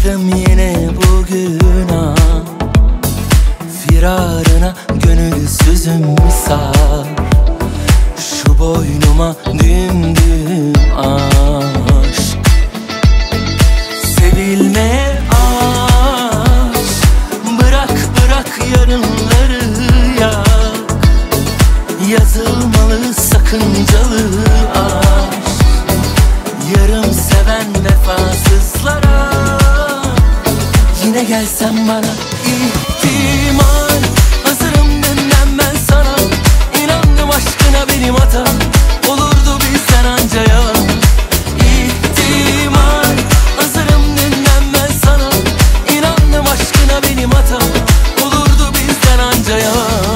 Vardım yine bugün firarına gönülsüzüm misal. Şu boynuma dümdüm aşk. Sevilme aşk. Bırak yarınları yak. Yazılmalı sakıncalı aşk. Yarım seven vefasızlara yine gelsen bana ihtimal. Hazırım dünden ben sana. İnandım aşkına benim hatam. Olurdu bizden anca yalan. İhtimal. Hazırım dünden ben sana. İnandım aşkına benim hatam. Olurdu bizden anca yalan.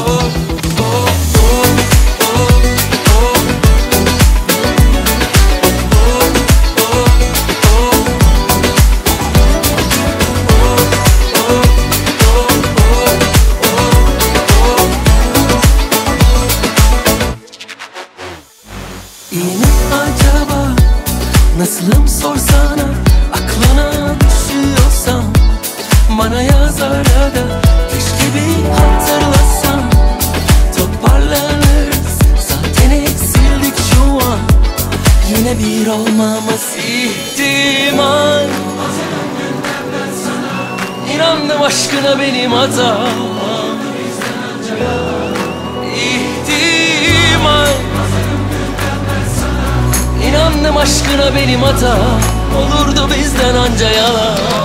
İyi mi acaba? Nasılım sorsana. Aklına düşüyorsam bana yaz arada. Keşke bir hatırlasam. Toparlanırız. Zaten eksildik şu an. Yine bir olmamız ihtimal. İnandım aşkına benim hatam. İhtimal. İnandım aşkına benim hatam. Olurdu bizden anca yalan.